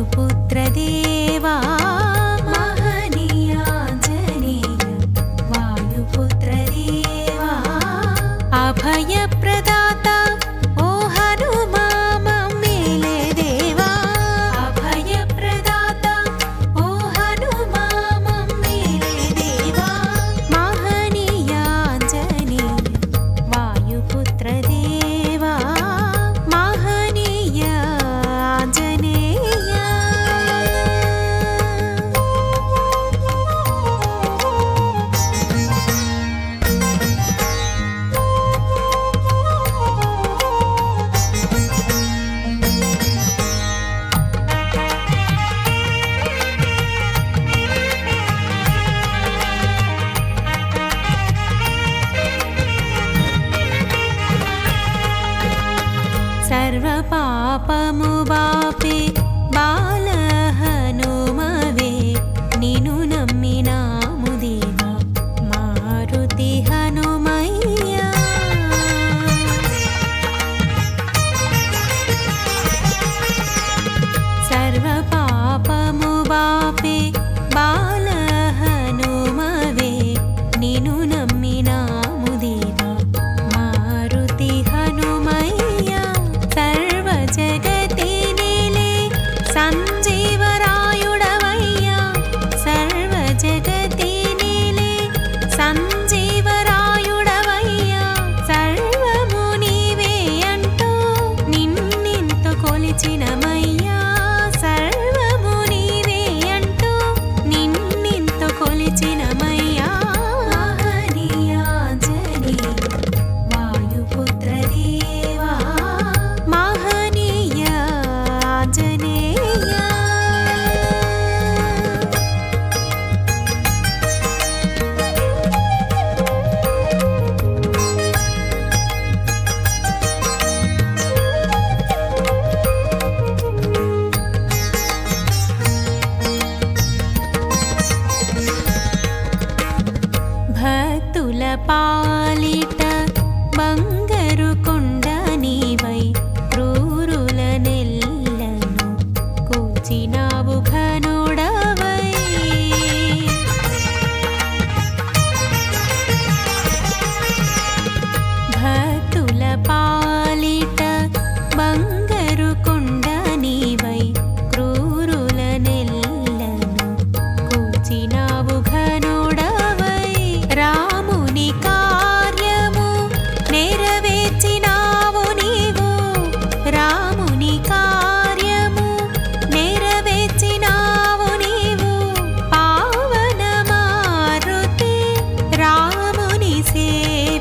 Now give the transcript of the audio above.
वायुपुत्रदेवा महनीयाञ्जनेय वायुपुत्रदेवा अभयप्रदाता ओ हनुमा मम्मेले देवा अभयप्रदाता ओ हनुमा मम्मेले देवा महनीयाञ्जनेय वायुपुत्रदेवा महनीय आञ्जनेय सर्वपापमु वापे बाल हनुमवे निनु नम्मिनामु देवा मारुति हनुमय्या सर्वपापमु वापे बाल हनुमवे निनु नम्मिनामु देवा मारुति हनुमय्या सर्वजगति नीले संजीवरायुडवय्या सर्वजगति नीले संजीवरायुडवय्या सर्वमु नीवे अंटू निन्निंतु कोलिचिनमయ్యా सर्वमु नीवे अंटू निन्निंतु कोलिचिनमయ్యా महनीयाञ्जनेय वायुपुत्रदेवा महनीय आञ्जनेय భక్తుల పాలిట బంగారు కొండ నీవై క్రూరుల నెల్లను కూర్చినావు ఘనుడవై భక్తుల పాలిట బంగారు కొండ నీవై క్రూరుల నెల్లను కూర్చినావు ఘనుడవై రాముని కార్యము నెరవేర్చినావు నీవు రాముని కార్యము నెరవేర్చినావు నీవు పావన మారుతి రాముని సేవించు